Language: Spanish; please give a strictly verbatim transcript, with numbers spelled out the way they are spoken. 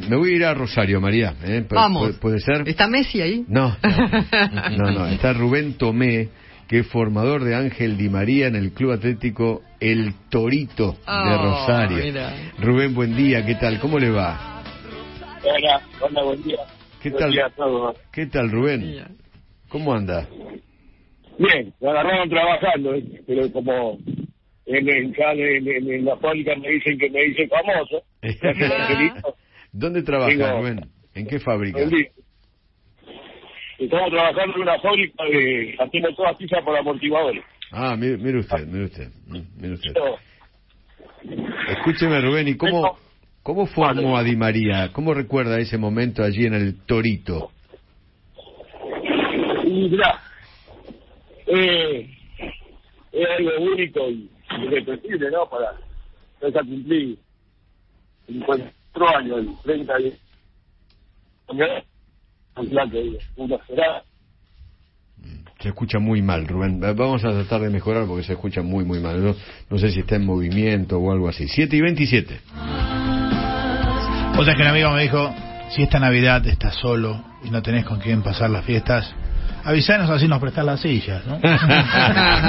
me voy a ir a Rosario, María. ¿eh? Vamos. ¿Puede, ¿Puede ser? ¿Está Messi ahí? No, no, no, no. Está Rubén Tomé, que es formador de Ángel Di María en el Club Atlético El Torito oh, de Rosario. Mira. Rubén, buen día, ¿qué tal? ¿Cómo le va? Hola, hola, buen día. ¿Qué buen tal? Día a todos. ¿Qué tal, Rubén? ¿Cómo anda? Bien, me agarraron trabajando, ¿eh? Pero como en, en, en, en, en la fábrica me dicen que me dicen famoso. ¿Dónde trabaja, Tengo, Rubén? ¿En qué fábrica? Estamos trabajando en una fábrica de haciendo todas piezas por amortiguadores. Ah, mire, mire usted, mire usted, mire usted. Escúcheme, Rubén, ¿y cómo, cómo formó a Di María? ¿Cómo recuerda ese momento allí en el Torito? Y mirá, eh, es algo único y irrepetible, ¿no? Para ya cumplir cincuenta y cuatro años, el treinta y una será. Se escucha muy mal, Rubén. Vamos a tratar de mejorar porque se escucha muy, muy mal. No, no sé si está en movimiento o algo así. siete y veintisiete. O sea que un amigo me dijo, si esta Navidad estás solo y no tenés con quién pasar las fiestas, avisanos, así nos prestás las sillas, ¿no?